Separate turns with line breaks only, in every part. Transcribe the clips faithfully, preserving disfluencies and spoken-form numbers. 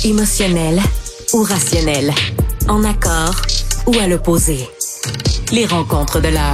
Émotionnel ou rationnel? En accord ou à l'opposé? Les rencontres de l'heure.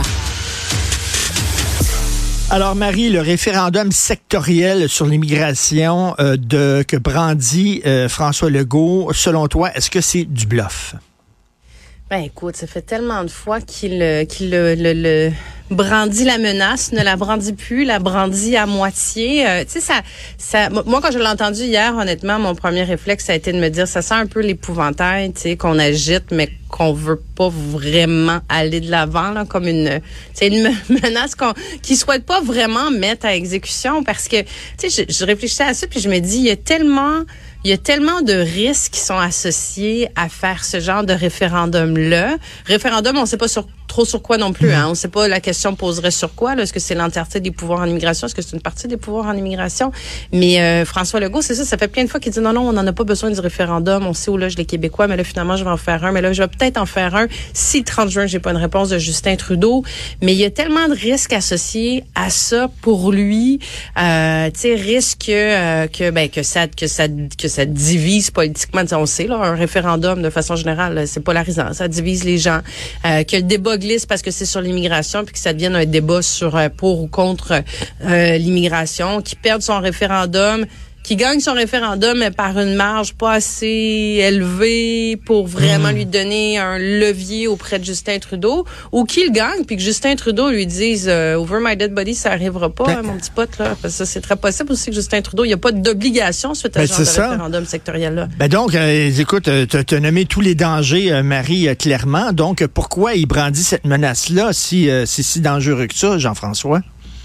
Alors, Marie, le référendum sectoriel sur l'immigration euh, de que brandit euh, François Legault, selon toi, est-ce que c'est du bluff?
Ben écoute, ça fait tellement de fois qu'il, qu'il le, le, le brandit la menace, ne la brandit plus, la brandit à moitié. Euh, tu sais, ça, ça, moi quand je l'ai entendu hier, honnêtement, mon premier réflexe ça a été de me dire, ça sent un peu l'épouvantail, tu sais, qu'on agite, mais qu'on veut pas vraiment aller de l'avant, là, comme une, c'est une menace qu'on, qu'ils souhaitent pas vraiment mettre à exécution, parce que, tu sais, je, je réfléchissais à ça puis je me dis, il y a tellement Il y a tellement de risques qui sont associés à faire ce genre de référendum-là. Référendum, on ne sait pas sur, trop sur quoi non plus. Hein. On ne sait pas la question poserait sur quoi. Là. Est-ce que c'est l'entièreté des pouvoirs en immigration? Est-ce que c'est une partie des pouvoirs en immigration? Mais euh, François Legault, c'est ça, ça fait plein de fois qu'il dit non, non, on n'en a pas besoin du référendum. On sait où loge les Québécois, mais là, finalement, je vais en faire un. Mais là, je vais peut-être en faire un si le trente juin, j'ai pas une réponse de Justin Trudeau. Mais il y a tellement de risques associés à ça pour lui. Euh, tu sais, risque euh, que, ben, que ça, que ça, que ça divise politiquement. On sait, là, un référendum, de façon générale, c'est polarisant. Ça divise les gens. Euh, que le débat glisse parce que c'est sur l'immigration, puis que ça devienne un débat sur euh, pour ou contre euh, l'immigration, qui perde son référendum, qui gagne son référendum mais par une marge pas assez élevée pour vraiment mmh. lui donner un levier auprès de Justin Trudeau, ou qu'il gagne puis que Justin Trudeau lui dise euh, over my dead body, ça arrivera pas, ben, hein, mon petit pote là, parce que ça, c'est très possible aussi que Justin Trudeau, il y a pas d'obligation suite à ben, ce genre de ça. référendum sectoriel là.
Ben donc euh, écoute, tu as nommé tous les dangers, euh, Marie, euh, clairement. Donc pourquoi il brandit cette menace là si euh, c'est si dangereux que ça, Jean-François?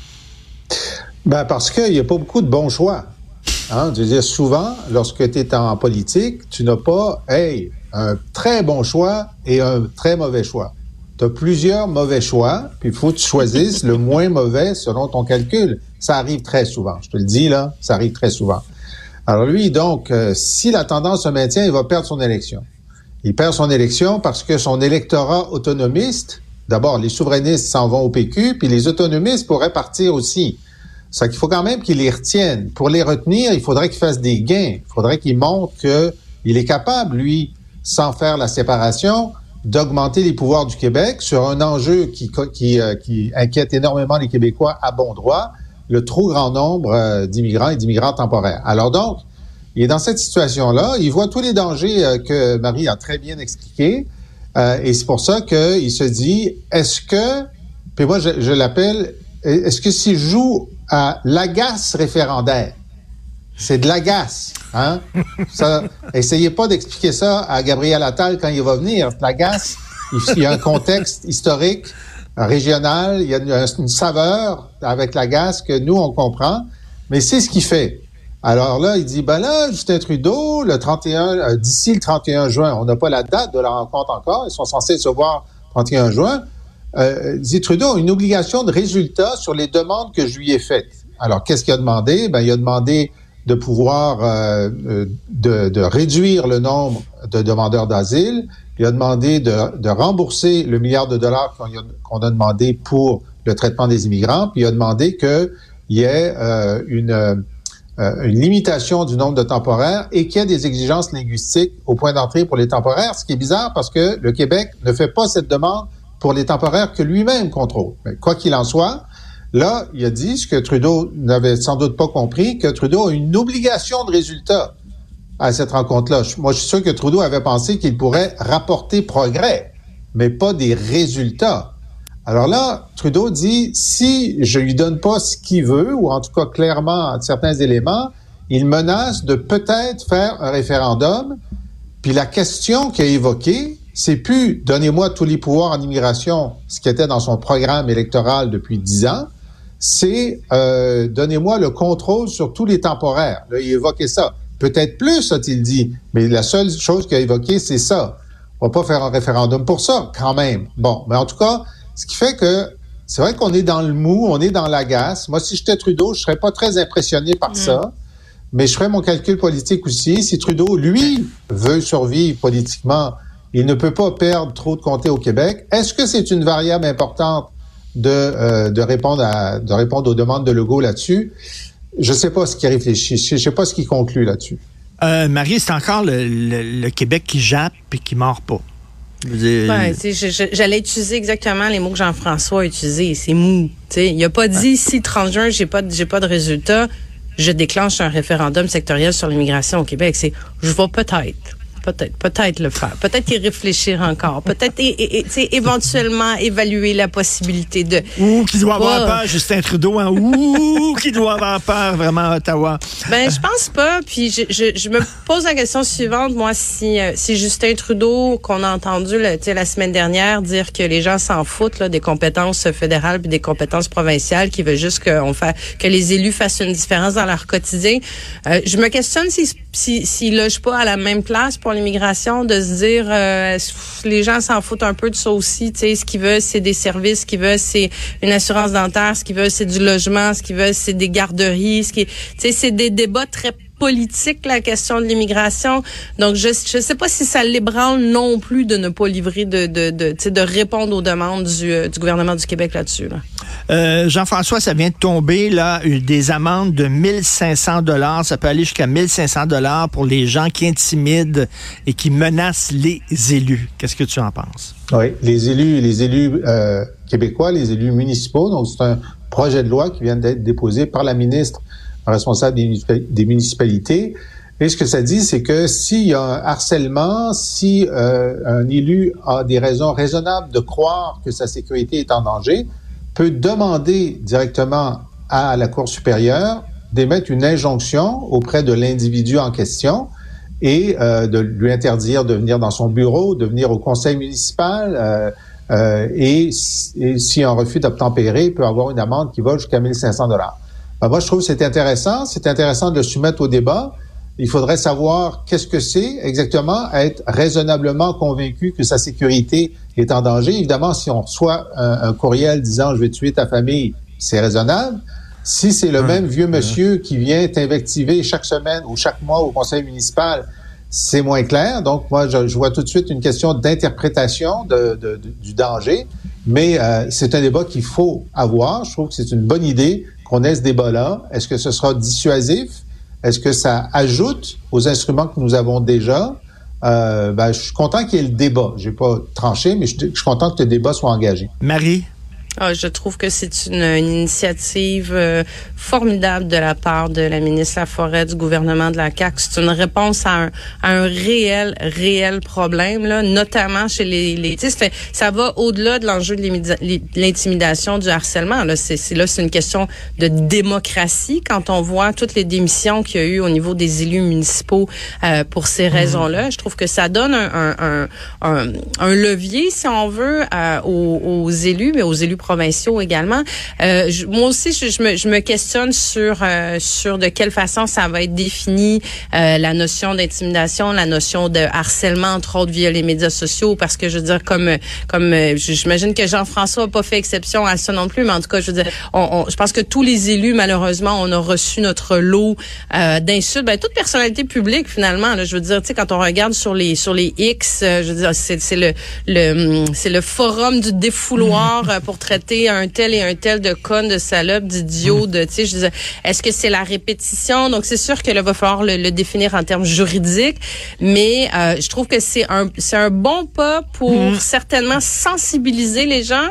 Ben parce qu'il y a pas beaucoup de bons choix. Hein, je veux dire, souvent, lorsque tu es en politique, tu n'as pas, hey, un très bon choix et un très mauvais choix. Tu as plusieurs mauvais choix, puis il faut que tu choisisses le moins mauvais selon ton calcul. Ça arrive très souvent, je te le dis là, ça arrive très souvent. Alors lui, donc, euh, si la tendance se maintient, il va perdre son élection. Il perd son élection parce que son électorat autonomiste, d'abord, les souverainistes s'en vont au P Q, puis les autonomistes pourraient partir aussi. C'est qu'il faut quand même qu'il les retienne. Pour les retenir, il faudrait qu'il fasse des gains. Il faudrait qu'il montre qu'il est capable, lui, sans faire la séparation, d'augmenter les pouvoirs du Québec sur un enjeu qui, qui, euh, qui inquiète énormément les Québécois à bon droit, le trop grand nombre euh, d'immigrants et d'immigrants temporaires. Alors donc, il est dans cette situation-là. Il voit tous les dangers euh, que Marie a très bien expliqués. Euh, et c'est pour ça qu'il se dit, est-ce que, puis moi je, je l'appelle, est-ce que s'il joue à l'agace référendaire, c'est de l'agace, hein? Ça, essayez pas d'expliquer ça à Gabriel Attal quand il va venir. L'agace, il y a un contexte historique, régional, il y a une, une saveur avec l'agace que nous, on comprend, mais c'est ce qu'il fait. Alors là, il dit, ben là, Justin Trudeau, le trente et un, euh, d'ici le trente et un juin, on n'a pas la date de la rencontre encore, ils sont censés se voir le trente et un juin, Euh, dit Trudeau a une obligation de résultat sur les demandes que je lui ai faites. Alors, qu'est-ce qu'il a demandé? Ben, il a demandé de pouvoir euh, de, de réduire le nombre de demandeurs d'asile. Il a demandé de, de rembourser le milliard de dollars qu'on a, qu'on a demandé pour le traitement des immigrants. Puis il a demandé qu'il y ait euh, une, euh, une limitation du nombre de temporaires et qu'il y ait des exigences linguistiques au point d'entrée pour les temporaires. Ce qui est bizarre parce que le Québec ne fait pas cette demande pour les temporaires que lui-même contrôle. Mais quoi qu'il en soit, là, il a dit ce que Trudeau n'avait sans doute pas compris, que Trudeau a une obligation de résultat à cette rencontre-là. Moi, je suis sûr que Trudeau avait pensé qu'il pourrait rapporter progrès, mais pas des résultats. Alors là, Trudeau dit, si je lui donne pas ce qu'il veut, ou en tout cas clairement certains éléments, il menace de peut-être faire un référendum. Puis la question qu'il a évoquée, c'est plus « donnez-moi tous les pouvoirs en immigration », ce qui était dans son programme électoral depuis dix ans, c'est euh, « donnez-moi le contrôle sur tous les temporaires ». Là, il évoquait ça. Peut-être plus, a-t-il dit, mais la seule chose qu'il a évoquée, c'est ça. On va pas faire un référendum pour ça, quand même. Bon, mais en tout cas, ce qui fait que c'est vrai qu'on est dans le mou, on est dans l'agace. Moi, si j'étais Trudeau, je serais pas très impressionné par mmh. ça, mais je ferais mon calcul politique aussi. Si Trudeau, lui, veut survivre politiquement, il ne peut pas perdre trop de comtés au Québec. Est-ce que c'est une variable importante de, euh, de, répondre à, de répondre aux demandes de Legault là-dessus? Je ne sais pas ce qu'il réfléchit. Je ne sais pas ce qu'il conclut là-dessus.
Euh, Marie, c'est encore le, le, le Québec qui jappe et qui mord pas.
Dire... Ouais, je, je, j'allais utiliser exactement les mots que Jean-François a utilisés. C'est mou. T'sais. Il a pas dit, si trente juin, j'ai pas, j'ai pas de résultat, je déclenche un référendum sectoriel sur l'immigration au Québec. C'est, je vais peut-être. Peut-être, peut-être le faire. Peut-être y réfléchir encore. Peut-être, et, et, et, éventuellement, évaluer la possibilité de...
Ouh, qui doit avoir peur, Justin Trudeau, hein? Ouh, qui doit avoir peur, vraiment, à Ottawa.
Ben, je pense pas. Puis, je, je, je me pose la question suivante. Moi, si, si Justin Trudeau, qu'on a entendu là, la semaine dernière dire que les gens s'en foutent là, des compétences fédérales puis des compétences provinciales, qui veut juste qu'on fait, que les élus fassent une différence dans leur quotidien, euh, je me questionne s'ils si, si, logent pas à la même place pour l'immigration, de se dire euh, les gens s'en foutent un peu de ça aussi, tu sais, ce qu'ils veulent c'est des services, ce qu'ils veulent c'est une assurance dentaire, ce qu'ils veulent c'est du logement, ce qu'ils veulent c'est des garderies, ce qui, tu sais, c'est des débats très politique, la question de l'immigration. Donc, je je sais pas si ça l'ébranle non plus de ne pas livrer, de de de, de répondre aux demandes du, euh, du gouvernement du Québec là-dessus. Là.
Euh, Jean-François, ça vient de tomber, là, des amendes de mille cinq cents dollars. Ça peut aller jusqu'à mille cinq cents dollars pour les gens qui intimident et qui menacent les élus. Qu'est-ce que tu en penses?
Oui, les élus, les élus euh, québécois, les élus municipaux. Donc, c'est un projet de loi qui vient d'être déposé par la ministre responsable des municipalités. Et ce que ça dit, c'est que s'il y a un harcèlement, si euh, un élu a des raisons raisonnables de croire que sa sécurité est en danger, peut demander directement à la Cour supérieure d'émettre une injonction auprès de l'individu en question et euh, de lui interdire de venir dans son bureau, de venir au conseil municipal euh, euh, et, et si un refus d'obtempérer, il peut avoir une amende qui va jusqu'à mille cinq cents dollars. Ben moi, je trouve que c'est intéressant. C'est intéressant de le soumettre au débat. Il faudrait savoir qu'est-ce que c'est exactement, être raisonnablement convaincu que sa sécurité est en danger. Évidemment, si on reçoit un, un courriel disant « je vais tuer ta famille », c'est raisonnable. Si c'est le mmh. même vieux monsieur qui vient t'invectiver chaque semaine ou chaque mois au conseil municipal, c'est moins clair. Donc, moi, je, je vois tout de suite une question d'interprétation de, de, de, du danger. Mais euh, c'est un débat qu'il faut avoir. Je trouve que c'est une bonne idée qu'on ait ce débat-là. Est-ce que ce sera dissuasif? Est-ce que ça ajoute aux instruments que nous avons déjà? Euh, ben, je suis content qu'il y ait le débat. Je n'ai pas tranché, mais je, je suis content que le débat soit engagé.
Marie?
Ah, je trouve que c'est une, une initiative euh, formidable de la part de la ministre Laforêt, du gouvernement de la C A Q. C'est une réponse à un, à un réel, réel problème, là, notamment chez les... les tu sais, ça, ça va au-delà de l'enjeu de l'intimidation, du harcèlement. Là, c'est, c'est, là, c'est une question de démocratie quand on voit toutes les démissions qu'il y a eu au niveau des élus municipaux euh, pour ces mmh. raisons-là. Je trouve que ça donne un, un, un, un, un levier, si on veut, euh, aux, aux élus, mais aux élus provinciaux également. Euh, je, moi aussi, je, je, me, je me questionne sur euh, sur de quelle façon ça va être défini, euh, la notion d'intimidation, la notion de harcèlement, entre autres via les médias sociaux, parce que je veux dire, comme comme euh, j'imagine que Jean-François n'a pas fait exception à ça non plus, mais en tout cas, je veux dire, on, on, je pense que tous les élus, malheureusement, on a reçu notre lot euh, d'insultes. Ben, toute personnalité publique, finalement, là, je veux dire, tu sais, quand on regarde sur les sur les X, euh, je veux dire, c'est, c'est le le c'est le forum du défouloir euh, pour traiter un tel et un tel de connes, de salopes, d'idiots, de, tu sais, je disais, est-ce que c'est la répétition? Donc, c'est sûr que là, va falloir le, le définir en termes juridiques, mais euh, je trouve que c'est un, c'est un bon pas pour mmh. certainement sensibiliser les gens,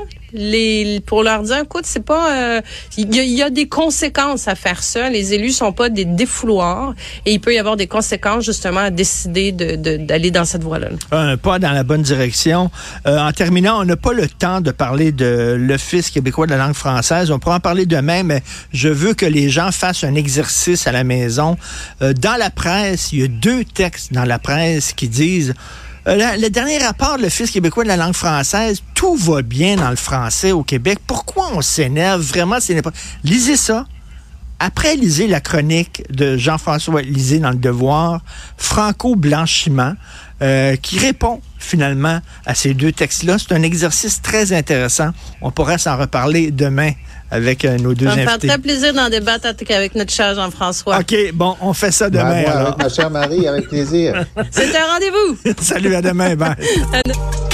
les pour leur dire, écoute, c'est pas, il euh, y, y a des conséquences à faire ça. Les élus sont pas des défouloirs et il peut y avoir des conséquences justement à décider de, de d'aller dans cette voie-là.
Un pas dans la bonne direction. Euh, en terminant, on n'a pas le temps de parler de l'Office québécois de la langue française. On pourra en parler demain, mais je veux que les gens fassent un exercice à la maison. Euh, dans la presse, il y a deux textes dans la presse qui disent Euh, le, le dernier rapport de l'Office québécois de la langue française, tout va bien dans le français au Québec. Pourquoi on s'énerve? Vraiment, c'est n'importe... Lisez ça. Après, lisez la chronique de Jean-François Lisée dans Le Devoir, Franco-blanchiment, euh, qui répond finalement à ces deux textes-là. C'est un exercice très intéressant. On pourrait s'en reparler demain avec euh, nos deux invités. Ça me fait
très plaisir d'en débattre avec notre cher Jean-François.
OK, bon, on fait ça demain.
Ben, moi, avec ma chère Marie, avec plaisir.
C'est un rendez-vous.
Salut, à demain. Bye.